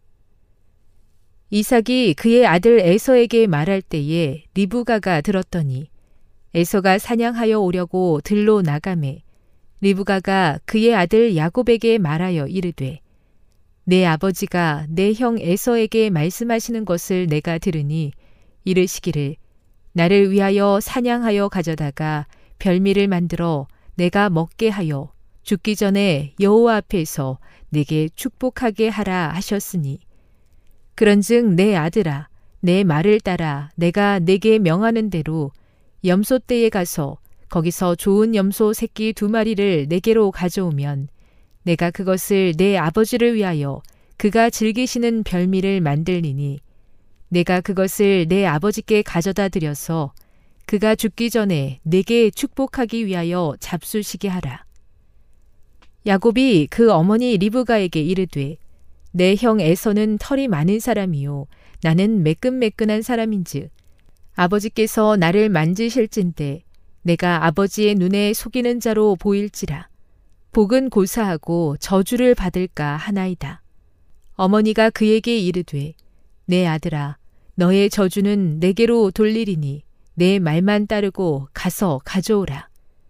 이삭이 그의 아들 에서에게 말할 때에 리브가가 들었더니 에서가 사냥하여 오려고 들로 나가매 리브가가 그의 아들 야곱에게 말하여 이르되 내 아버지가 내 형 에서에게 말씀하시는 것을 내가 들으니 이르시기를 나를 위하여 사냥하여 가져다가 별미를 만들어 내가 먹게 하여 죽기 전에 여호와 앞에서 내게 축복하게 하라 하셨으니 그런즉 내 아들아 내 말을 따라 내가 내게 명하는 대로 염소떼에 가서 거기서 좋은 염소 새끼 2마리를 내게로 가져오면 내가 그것을 내 아버지를 위하여 그가 즐기시는 별미를 만들리니 내가 그것을 내 아버지께 가져다 드려서 그가 죽기 전에 내게 축복하기 위하여 잡수시게 하라. 야곱이 그 어머니 리브가에게 이르되 내 형 에서는 털이 많은 사람이요 나는 매끈매끈한 사람인즉 아버지께서 나를 만지실진대 내가 아버지의 눈에 속이는 자로 보일지라 복은 고사하고 저주를 받을까 하나이다. 어머니가 그에게 이르되 내 아들아 너의 저주는 내게로 돌리리니 내 말만 따르고 가서 가져오라.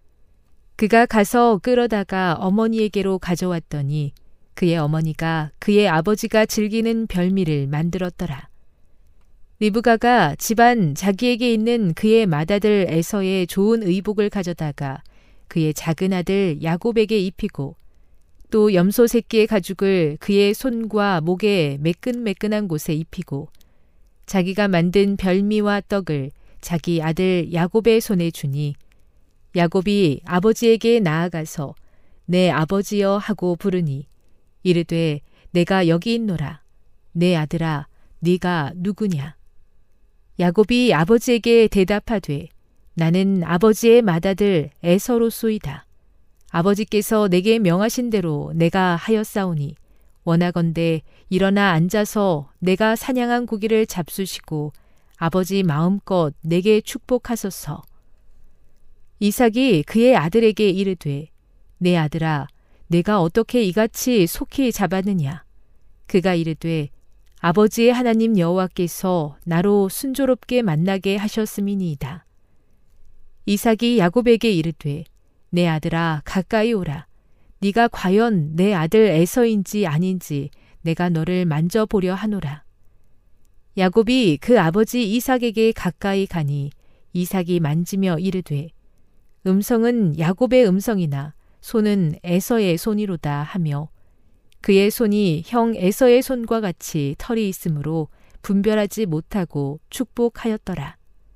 그가 가서 끌어다가 어머니에게로 가져왔더니 그의 어머니가 그의 아버지가 즐기는 별미를 만들었더라. 리브가가 집안 자기에게 있는 그의 맏아들 에서의 좋은 의복을 가져다가 그의 작은 아들 야곱에게 입히고 또 염소 새끼의 가죽을 그의 손과 목에 매끈매끈한 곳에 입히고 자기가 만든 별미와 떡을 자기 아들 야곱의 손에 주니 야곱이 아버지에게 나아가서 내 아버지여 하고 부르니 이르되 내가 여기 있노라. 내 아들아 네가 누구냐? 야곱이 아버지에게 대답하되 나는 아버지의 맏아들 에서로소이다. 아버지께서 내게 명하신 대로 내가 하였사오니 원하건대 일어나 앉아서 내가 사냥한 고기를 잡수시고 아버지 마음껏 내게 축복하소서. 이삭이 그의 아들에게 이르되 내 아들아 내가 어떻게 이같이 속히 잡았느냐? 그가 이르되 아버지의 하나님 여호와께서 나로 순조롭게 만나게 하셨음이니이다. 이삭이 야곱에게 이르되 내 아들아 가까이 오라. 네가 과연 내 아들 에서인지 아닌지 내가 너를 만져보려 하노라. 야곱이 그 아버지 이삭에게 가까이 가니 이삭이 만지며 이르되 음성은 야곱의 음성이나 손은 에서의 손이로다 하며 그의 손이 형 에서의 손과 같이 털이 있으므로 분별하지 못하고 축복하였더라.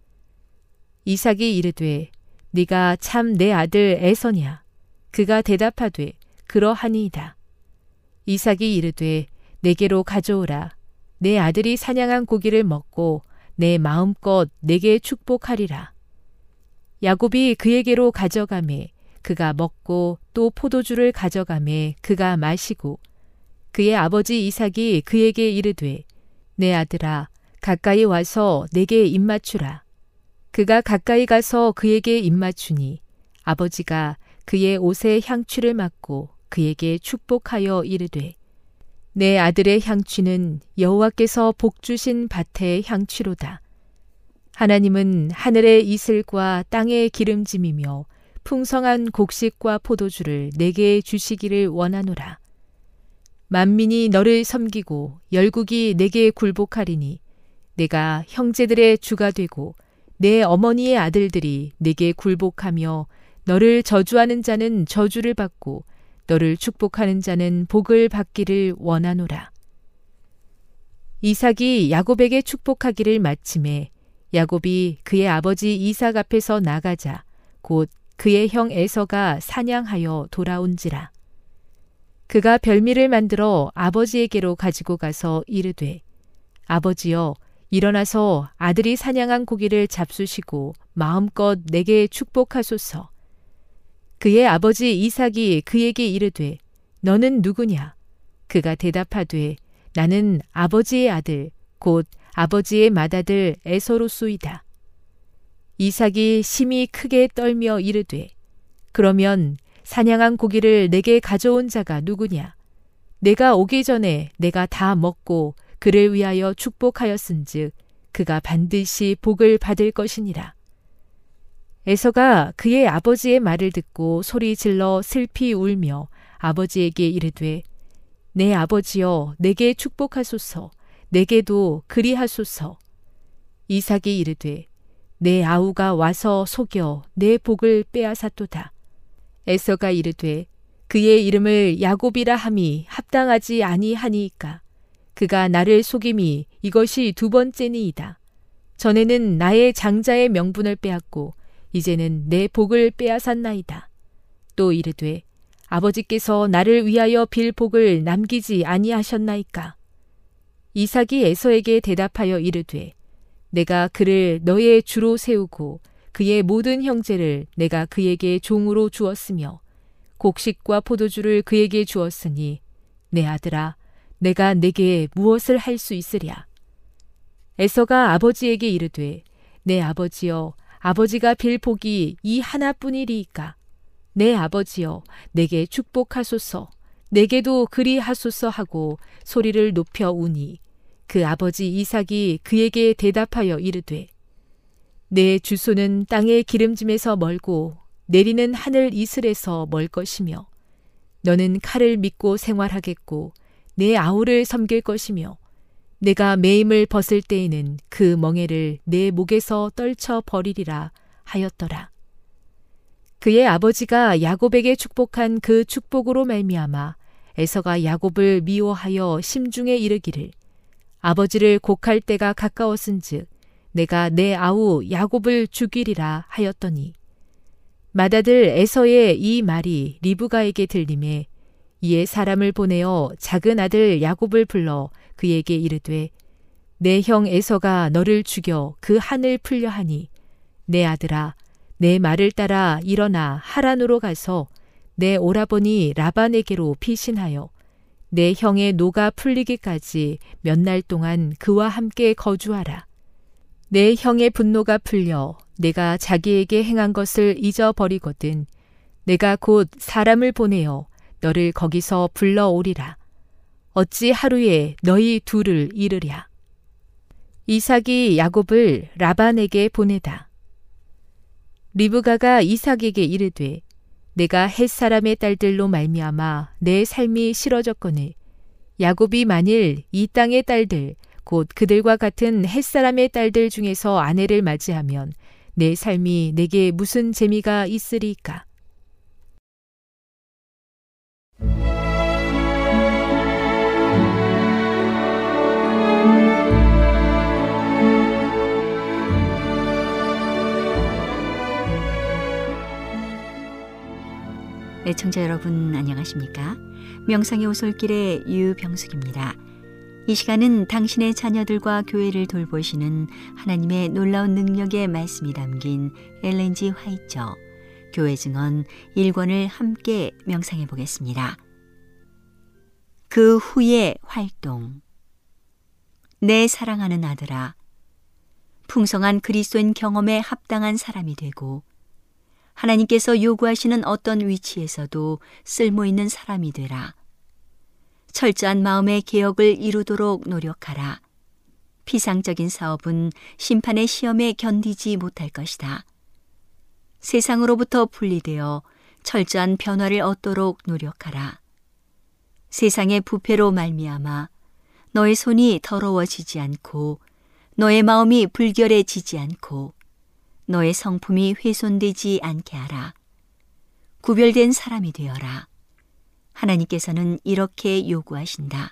이삭이 이르되 네가 참 내 아들 에서냐? 그가 대답하되 그러하니이다. 이삭이 이르되 내게로 가져오라. 내 아들이 사냥한 고기를 먹고 내 마음껏 내게 축복하리라. 야곱이 그에게로 가져가매 그가 먹고 또 포도주를 가져가매 그가 마시고 그의 아버지 이삭이 그에게 이르되 내 아들아 가까이 와서 내게 입맞추라. 그가 가까이 가서 그에게 입맞추니 아버지가 그의 옷에 향취를 맡고 그에게 축복하여 이르되 내 아들의 향취는 여호와께서 복 주신 밭의 향취로다. 하나님은 하늘의 이슬과 땅의 기름짐이며 풍성한 곡식과 포도주를 내게 주시기를 원하노라. 만민이 너를 섬기고 열국이 내게 굴복하리니 내가 형제들의 주가 되고 내 어머니의 아들들이 내게 굴복하며 너를 저주하는 자는 저주를 받고 너를 축복하는 자는 복을 받기를 원하노라. 이삭이 야곱에게 축복하기를 마침에 야곱이 그의 아버지 이삭 앞에서 나가자 곧 그의 형 에서가 사냥하여 돌아온지라. 그가 별미를 만들어 아버지에게로 가지고 가서 이르되 아버지여 일어나서 아들이 사냥한 고기를 잡수시고 마음껏 내게 축복하소서. 그의 아버지 이삭이 그에게 이르되 너는 누구냐? 그가 대답하되 나는 아버지의 아들 곧 아버지의 맏아들 에서로소이다. 이삭이 심히 크게 떨며 이르되 그러면 사냥한 고기를 내게 가져온 자가 누구냐? 내가 오기 전에 내가 다 먹고 그를 위하여 축복하였은즉 그가 반드시 복을 받을 것이니라. 에서가 그의 아버지의 말을 듣고 소리 질러 슬피 울며 아버지에게 이르되 내 아버지여 내게 축복하소서. 내게도 그리하소서. 이삭이 이르되 내 아우가 와서 속여 내 복을 빼앗았도다. 에서가 이르되 그의 이름을 야곱이라 함이 합당하지 아니하니이까. 그가 나를 속임이 이것이 두 번째니이다. 전에는 나의 장자의 명분을 빼앗고 이제는 내 복을 빼앗았나이다. 또 이르되 아버지께서 나를 위하여 빌 복을 남기지 아니하셨나이까. 이삭이 에서에게 대답하여 이르되 내가 그를 너의 주로 세우고 그의 모든 형제를 내가 그에게 종으로 주었으며 곡식과 포도주를 그에게 주었으니 내 아들아 내가 네게 무엇을 할 수 있으랴. 에서가 아버지에게 이르되 내 아버지여 아버지가 빌 복이 이 하나뿐이리이까. 내 아버지여 내게 축복하소서 내게도 그리하소서 하고 소리를 높여 우니 그 아버지 이삭이 그에게 대답하여 이르되 내 주소는 땅의 기름짐에서 멀고 내리는 하늘 이슬에서 멀 것이며 너는 칼을 믿고 생활하겠고 내 아우를 섬길 것이며 내가 매임을 벗을 때에는 그 멍에를 내 목에서 떨쳐 버리리라 하였더라. 그의 아버지가 야곱에게 축복한 그 축복으로 말미암아 에서가 야곱을 미워하여 심중에 이르기를 아버지를 곡할 때가 가까웠은즉 내가 내 아우 야곱을 죽이리라 하였더니 맏아들 에서의 이 말이 리브가에게 들림에 이에 사람을 보내어 작은 아들 야곱을 불러 그에게 이르되 내 형 에서가 너를 죽여 그 한을 풀려 하니 내 아들아 내 말을 따라 일어나 하란으로 가서 내 오라버니 라반에게로 피신하여 내 형의 노가 풀리기까지 몇 날 동안 그와 함께 거주하라. 내 형의 분노가 풀려 내가 자기에게 행한 것을 잊어버리거든 내가 곧 사람을 보내어 너를 거기서 불러오리라. 어찌 하루에 너희 둘을 잃으랴. 이삭이 야곱을 라반에게 보내다. 리브가가 이삭에게 이르되 내가 헷 사람의 딸들로 말미암아 내 삶이 싫어졌거늘 야곱이 만일 이 땅의 딸들 곧 그들과 같은 헷 사람의 딸들 중에서 아내를 맞이하면 내 삶이 내게 무슨 재미가 있으리까. 애청자 여러분 안녕하십니까? 명상의 오솔길의 유병숙입니다. 이 시간은 당신의 자녀들과 교회를 돌보시는 하나님의 놀라운 능력의 말씀이 담긴 엘렌 G. 화이처 교회 증언 1권을 함께 명상해 보겠습니다. 그 후의 활동. 내 사랑하는 아들아, 풍성한 그리스도인 경험에 합당한 사람이 되고 하나님께서 요구하시는 어떤 위치에서도 쓸모있는 사람이 되라. 철저한 마음의 개혁을 이루도록 노력하라. 피상적인 사업은 심판의 시험에 견디지 못할 것이다. 세상으로부터 분리되어 철저한 변화를 얻도록 노력하라. 세상의 부패로 말미암아 너의 손이 더러워지지 않고 너의 마음이 불결해지지 않고 너의 성품이 훼손되지 않게 하라. 구별된 사람이 되어라. 하나님께서는 이렇게 요구하신다.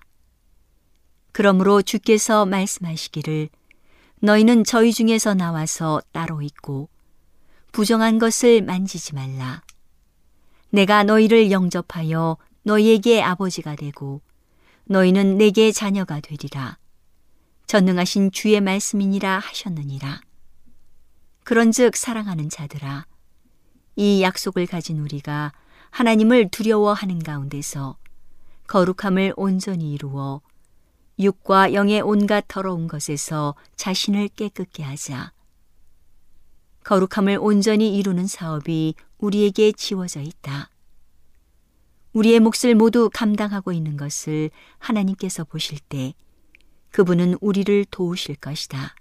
그러므로 주께서 말씀하시기를 너희는 저희 중에서 나와서 따로 있고 부정한 것을 만지지 말라. 내가 너희를 영접하여 너희에게 아버지가 되고 너희는 내게 자녀가 되리라. 전능하신 주의 말씀이니라 하셨느니라. 그런즉 사랑하는 자들아, 이 약속을 가진 우리가 하나님을 두려워하는 가운데서 거룩함을 온전히 이루어 육과 영의 온갖 더러운 것에서 자신을 깨끗게 하자. 거룩함을 온전히 이루는 사업이 우리에게 지워져 있다. 우리의 몫을 모두 감당하고 있는 것을 하나님께서 보실 때 그분은 우리를 도우실 것이다.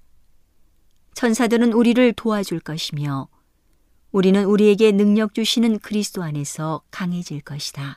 천사들은 우리를 도와줄 것이며 우리는 우리에게 능력 주시는 그리스도 안에서 강해질 것이다.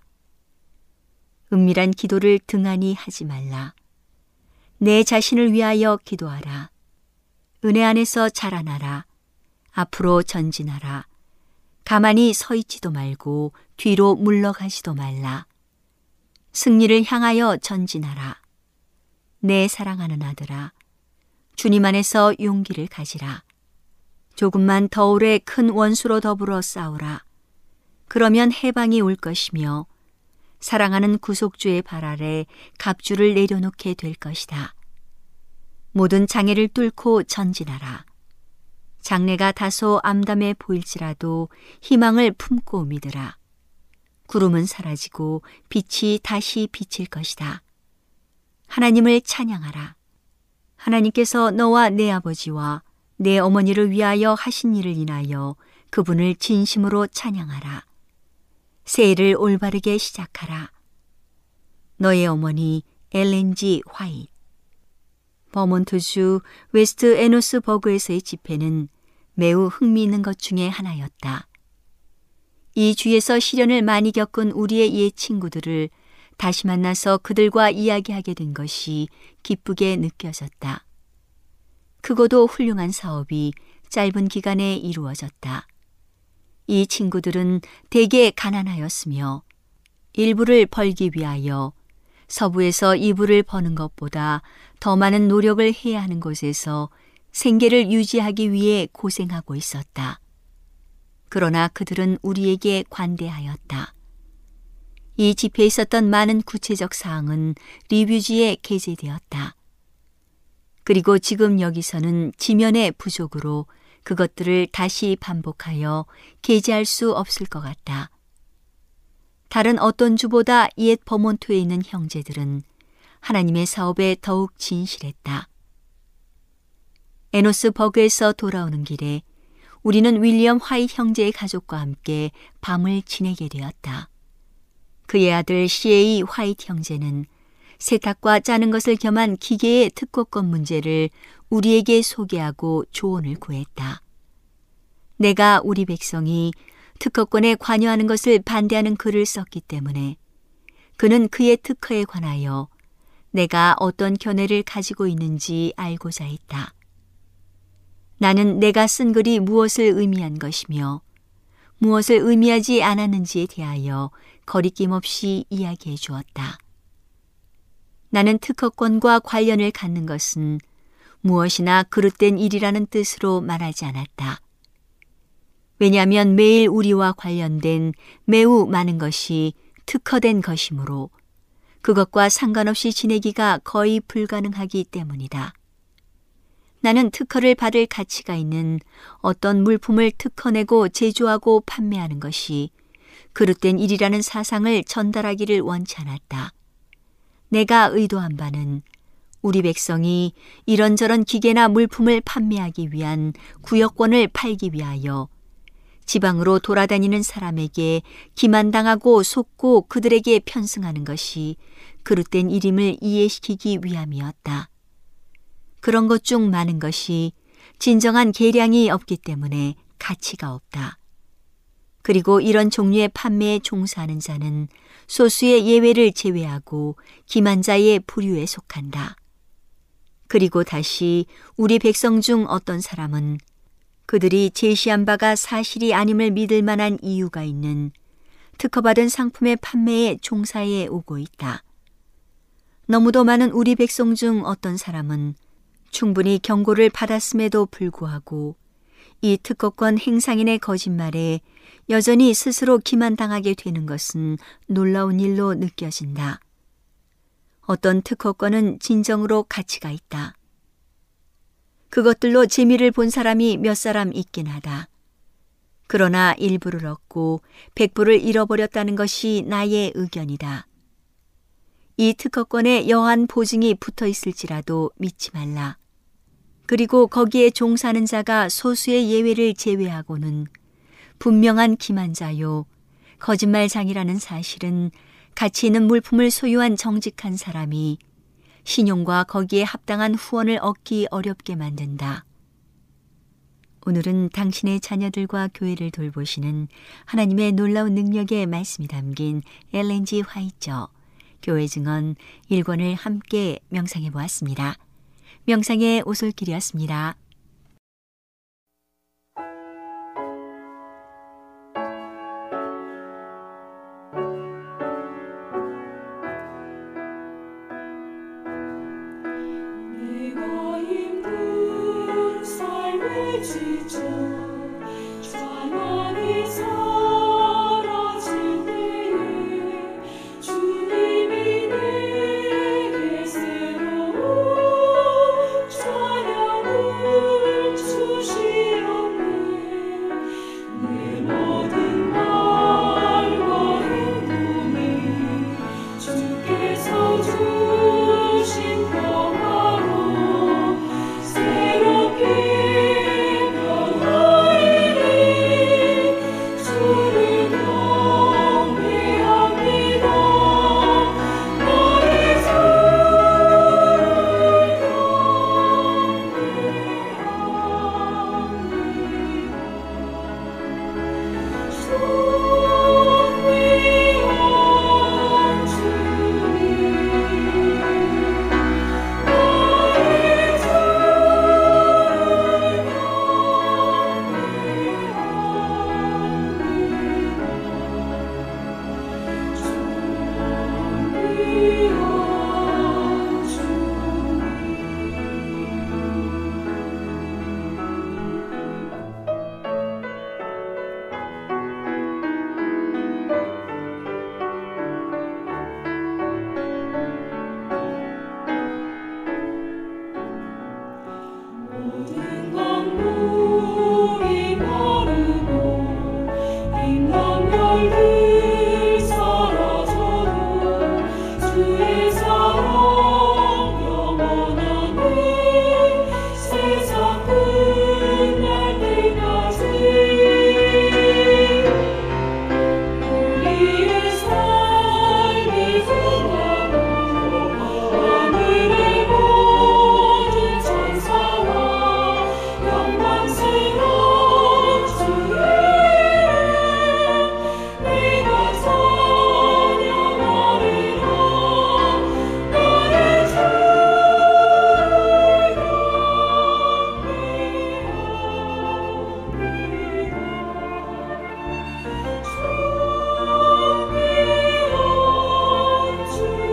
은밀한 기도를 등한히 하지 말라. 내 자신을 위하여 기도하라. 은혜 안에서 자라나라. 앞으로 전진하라. 가만히 서 있지도 말고 뒤로 물러가지도 말라. 승리를 향하여 전진하라. 내 사랑하는 아들아, 주님 안에서 용기를 가지라. 조금만 더 오래 큰 원수로 더불어 싸우라. 그러면 해방이 올 것이며 사랑하는 구속주의 발 아래 갑주를 내려놓게 될 것이다. 모든 장애를 뚫고 전진하라. 장래가 다소 암담해 보일지라도 희망을 품고 믿으라. 구름은 사라지고 빛이 다시 비칠 것이다. 하나님을 찬양하라. 하나님께서 너와 내 아버지와 내 어머니를 위하여 하신 일을 인하여 그분을 진심으로 찬양하라. 새해를 올바르게 시작하라. 너의 어머니 엘렌 G. 화이트. 버몬트주 웨스트 에노스버그에서의 집회는 매우 흥미있는 것 중에 하나였다. 이 주에서 시련을 많이 겪은 우리의 옛 친구들을 다시 만나서 그들과 이야기하게 된 것이 기쁘게 느껴졌다. 크고도 훌륭한 사업이 짧은 기간에 이루어졌다. 이 친구들은 대개 가난하였으며 일부를 벌기 위하여 서부에서 이불을 버는 것보다 더 많은 노력을 해야 하는 곳에서 생계를 유지하기 위해 고생하고 있었다. 그러나 그들은 우리에게 관대하였다. 이 집회에 있었던 많은 구체적 사항은 리뷰지에 게재되었다. 그리고 지금 여기서는 지면의 부족으로 그것들을 다시 반복하여 게재할 수 없을 것 같다. 다른 어떤 주보다 옛 버몬트에 있는 형제들은 하나님의 사업에 더욱 진실했다. 에노스버그에서 돌아오는 길에 우리는 윌리엄 화이트 형제의 가족과 함께 밤을 지내게 되었다. 그의 아들 C.A. 화이트 형제는 세탁과 짜는 것을 겸한 기계의 특허권 문제를 우리에게 소개하고 조언을 구했다. 내가 우리 백성이 특허권에 관여하는 것을 반대하는 글을 썼기 때문에 그는 그의 특허에 관하여 내가 어떤 견해를 가지고 있는지 알고자 했다. 나는 내가 쓴 글이 무엇을 의미한 것이며 무엇을 의미하지 않았는지에 대하여 거리낌 없이 이야기해 주었다. 나는 특허권과 관련을 갖는 것은 무엇이나 그릇된 일이라는 뜻으로 말하지 않았다. 왜냐하면 매일 우리와 관련된 매우 많은 것이 특허된 것이므로 그것과 상관없이 지내기가 거의 불가능하기 때문이다. 나는 특허를 받을 가치가 있는 어떤 물품을 특허내고 제조하고 판매하는 것이 그릇된 일이라는 사상을 전달하기를 원치 않았다. 내가 의도한 바는 우리 백성이 이런저런 기계나 물품을 판매하기 위한 구역권을 팔기 위하여 지방으로 돌아다니는 사람에게 기만당하고 속고 그들에게 편승하는 것이 그릇된 일임을 이해시키기 위함이었다. 그런 것 중 많은 것이 진정한 계량이 없기 때문에 가치가 없다. 그리고 이런 종류의 판매에 종사하는 자는 소수의 예외를 제외하고 기만자의 부류에 속한다. 그리고 다시 우리 백성 중 어떤 사람은 그들이 제시한 바가 사실이 아님을 믿을 만한 이유가 있는 특허받은 상품의 판매에 종사해 오고 있다. 너무도 많은 우리 백성 중 어떤 사람은 충분히 경고를 받았음에도 불구하고 이 특허권 행상인의 거짓말에 여전히 스스로 기만당하게 되는 것은 놀라운 일로 느껴진다. 어떤 특허권은 진정으로 가치가 있다. 그것들로 재미를 본 사람이 몇 사람 있긴 하다. 그러나 일부를 얻고 백부를 잃어버렸다는 것이 나의 의견이다. 이 특허권에 여한 보증이 붙어 있을지라도 믿지 말라. 그리고 거기에 종사하는 자가 소수의 예외를 제외하고는 분명한 기만자요, 거짓말장이라는 사실은 가치 있는 물품을 소유한 정직한 사람이 신용과 거기에 합당한 후원을 얻기 어렵게 만든다. 오늘은 당신의 자녀들과 교회를 돌보시는 하나님의 놀라운 능력의 말씀이 담긴 엘렌 G. 화이트 교회 증언 1권을 함께 명상해 보았습니다. 명상의 오솔길이었습니다. 내가 힘든 삶의 지쳐 찬양이 사라질 때에 주님이 내게 새로운 찬양을 별들 사라져도 주의 사랑 영원하네 세상 끝날 때까지 우리의 삶이 빛나고 하늘의 모든 천사와 영광스러운 주의 내가 찬양하리라 나의 주를 경배합니다.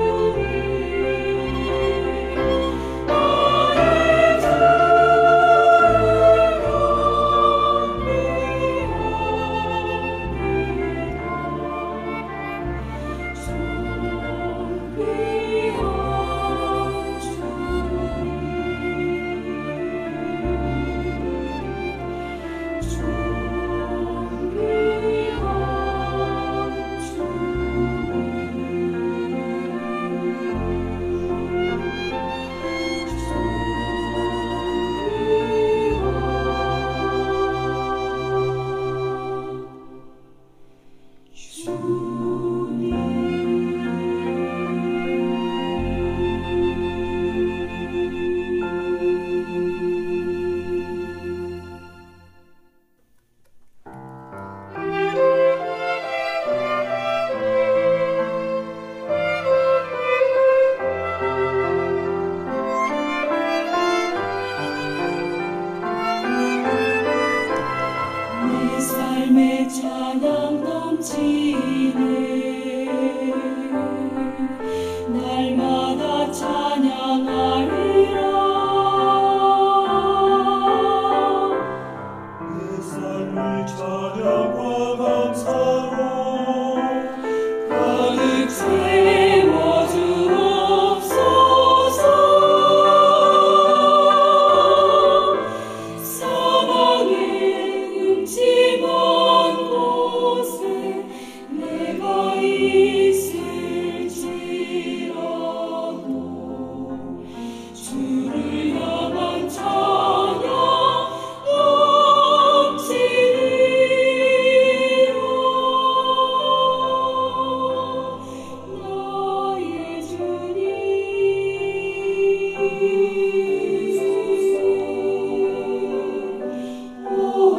내 삶의 찬양 넘치네 날마다 찬양하리라 내 삶의 찬양과 감사로 가득 채워 주옵소서 사방의 음침한 곳에 내가 있을지라도 주를 향한 찬양 넘치리라 나의 주님 오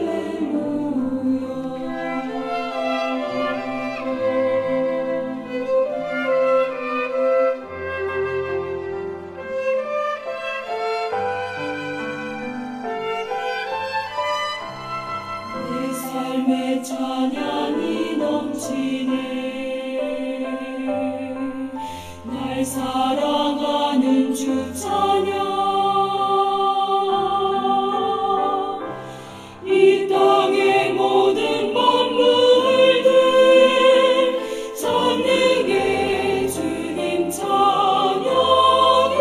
내 삶의 찬양이 넘치네 날 사랑하는 주 찬양 이 땅의 모든 만물들 전능의 주님 찬양해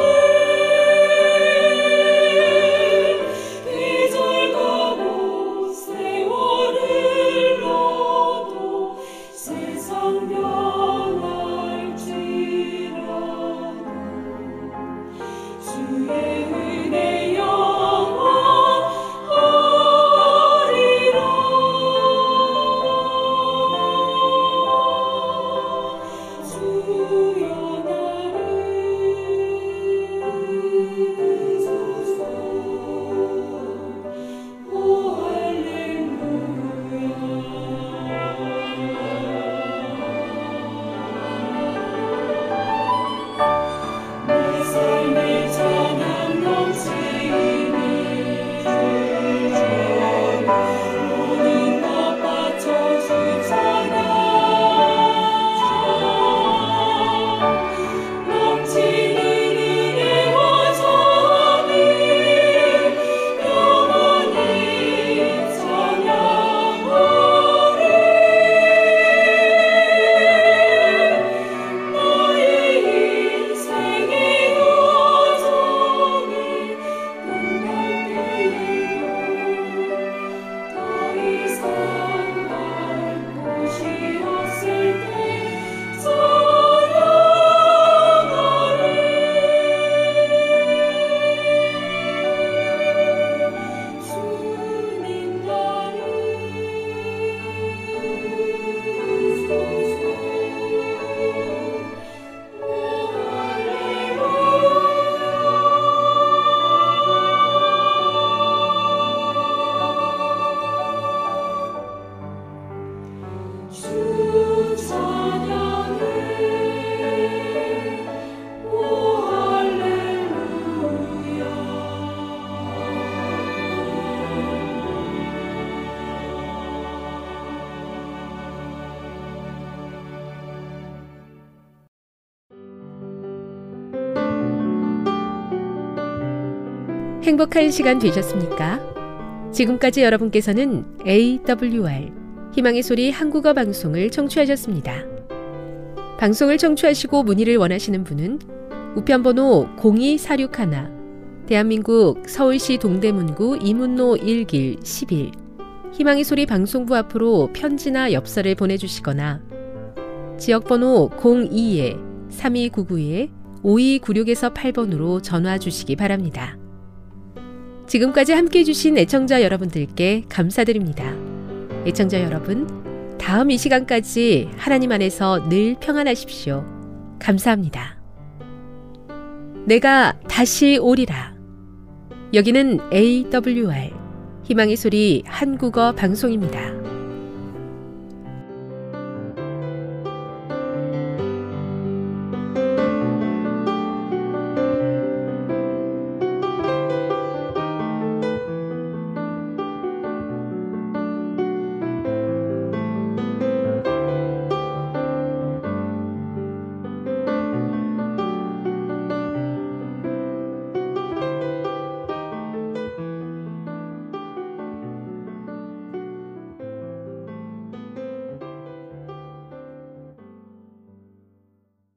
계절 가고 세월을 넣어도 세상 변할지라도 주의 은혜 영원하리라 주여 나를 부르소서 오 할렐루야 행복한 시간 되셨습니까? 지금까지 여러분께서는 AWR 희망의 소리 한국어 방송을 청취하셨습니다. 방송을 청취하시고 문의를 원하시는 분은 우편번호 02461 대한민국 서울시 동대문구 이문로 1길 11 희망의 소리 방송부 앞으로 편지나 엽서를 보내주시거나 지역번호 02-3299-5296에서 8번으로 전화 주시기 바랍니다. 지금까지 함께해 주신 애청자 여러분들께 감사드립니다. 애청자 여러분, 다음 이 시간까지 하나님 안에서 늘 평안하십시오. 감사합니다. 내가 다시 오리라. 여기는 AWR 희망의 소리 한국어 방송입니다.